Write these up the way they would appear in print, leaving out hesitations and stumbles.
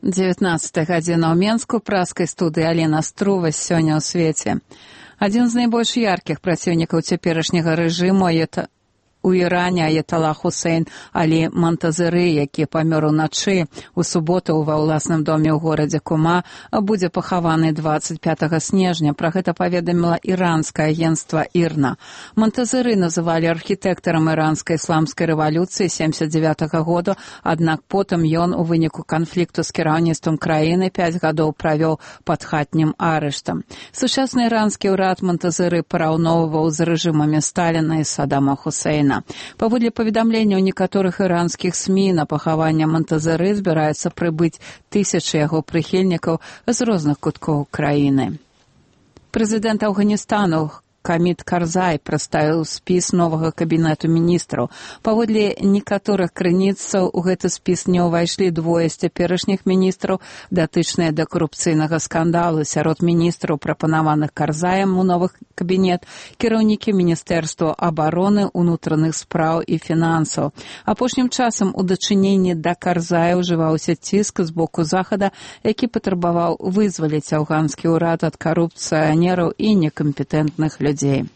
19 гадзіна ў Менску, праскай студыі Алена Струва сёння ў свеце. Адзін з найбольш яркіх праціўнікаў цяперашняга рэжыму у Іране Аятала Хусейн Алі Монтазеры, які памёр уначы у суботу ва ўласным доме ў горадзе Кума, будзе пахаваны 25 снежня. Пра гэта паведаміла іранскае агенцтва ІРНА. Монтазеры называлі архітэктарам іранскай ісламскай рэвалюцыі 79 году, аднак потым ён у выніку канфлікту з кіраўніцтвам краіны 5 гадоў правёў пад хатнім арыштам. Сучасны іранскі ўрад Монтазеры параўноўваў з рэжымамі Сталіна і Саддама Хусейна. Паводле паведамленняў некаторых іранскіх СМІ, на пахаванне Монтазеры збіраюцца прыбыць тысячы яго прыхільнікаў з розных куткоў краіны. Прэзідэнт Афганістану Хамід Карзай прадставіў спіс новага кабінету міністраў. Паводле некаторых крыніцаў у гэты спіс не ўвайшлі двое з цяперашніх міністраў, датычныя да карупцыйнага скандалу. Сярод міністраў, прапанаваных Карзаем у новы кабінет, кіраўнікі міністэрства абароны, унутраных спраў і фінансаў. Апошнім часам у дачыненні да Карзая ўжываўся ціск з боку Захада, які патрабаваў вызваліць афганскі ўрад ад карупцыянераў і некампетэнтных людей.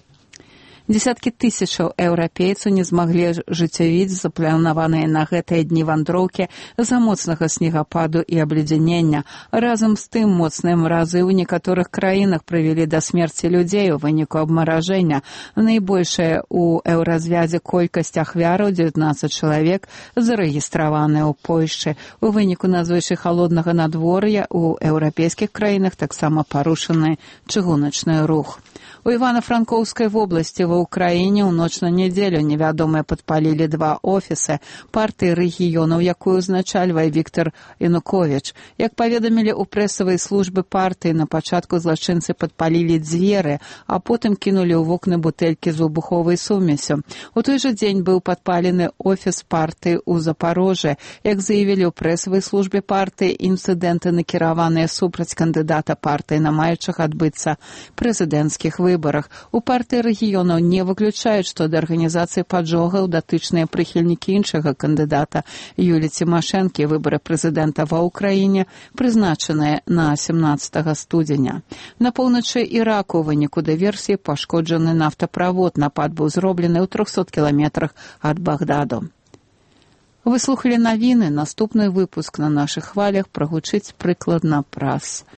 Десяткі тысячаў еўрапейцаў не змаглі жыццявіць запланаваныя на гэтыя дні вандроўкі з-за моцнага снегападу і абледзянення. Разам з тым, моцныя маразы ў некаторых краінах прывялі да смерці людзей у выніку абмаражэння. Найбольшая ў еўразвязе колькасць ахвяраў, 19 чалавек, зарэгістраваныя ў Польшчы. У выніку надзвычай халоднага надвор'я ў еўрапейскіх краінах таксама парушаны чыгуначны рух. У Івана-Франкоўскай вобласці ва ўкраіне ў ноч на нядзелю невядомыя падпалілі 2 офісы партыі рэгіёнаў, якую узначальвае Віктор Януковіч. Як паведамілі ў прэсавай службы партыі, на пачатку злачынцы падпалілі дзверы, а потым кінулі ў вокны бутэлькі з выбуховай сумесю. У той жа дзень быў падпалены офіс партыі ў Запарожжы. Як заявілі ў прэсавай службе партыі, інцыдэнты накіраваныя супраць кандыдата партыі на маючых адбыцца прэзідэнцкіх выбарах. У партыі рэгіёнаў не выключаюць, што да арганізацыі паджогаў датычныя прыхільнікі іншага кандыдата Юлі Цімашэнкі. Выбары прэзідэнта ва ўкраіне прызначаныя на 17 студзеня. На поўначы Іраку ў выніку дыверсіі пашкоджаны нафтаправод. Напад быў зроблены ў 300 кіламетрах ад Багдаду. Вы слухалі навіны. Наступны выпуск на нашых хвалях прагучыць прыкладна праз